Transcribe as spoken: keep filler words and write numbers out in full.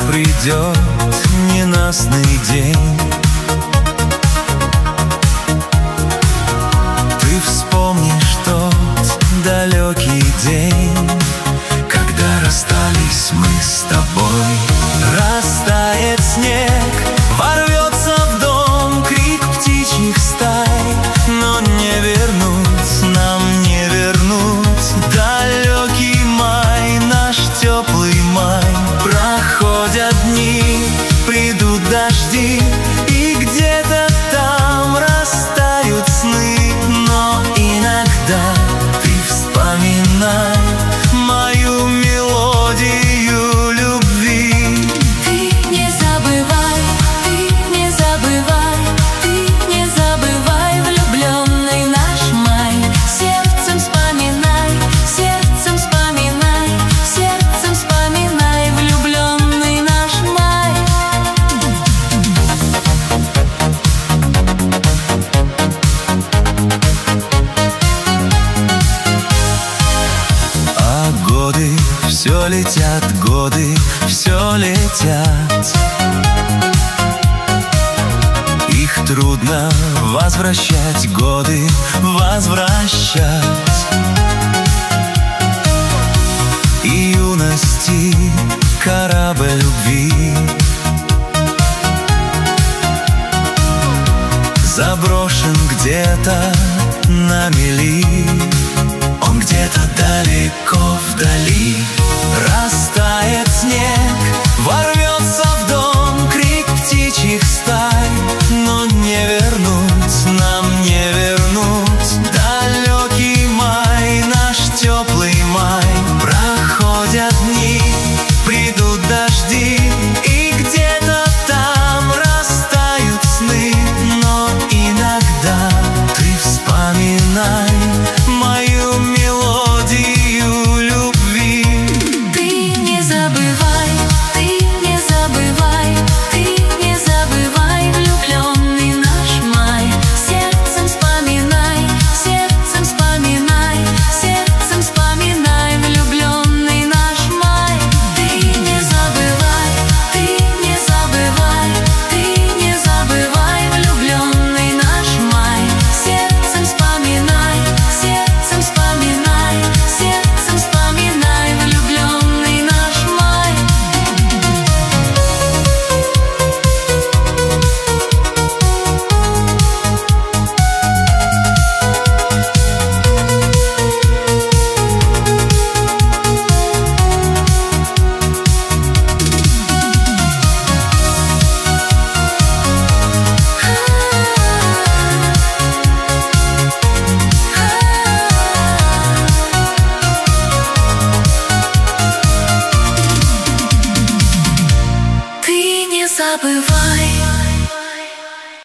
придет ненастный день. Ты вспомнишь тот далекий день, когда расстались мы с тобой. Растает снег, ворвется в дом крик птичьих стай, но не вернуть, нам не вернуть далекий май, наш теплый май. Проходят дни, придут дожди, и где-то там растают сны, но иногда ты вспоминай мою мелодию любви. Ты не забывай, ты не забывай, ты не забывай влюбленный наш май. Сердцем вспоминай, сердцем вспоминай, сердцем вспоминай влюбленный наш май. А годы все летят, годы все летят. Их трудно возвращать, годы возвращать. И юности корабль любви заброшен где-то на мели, он где-то далеко вдали.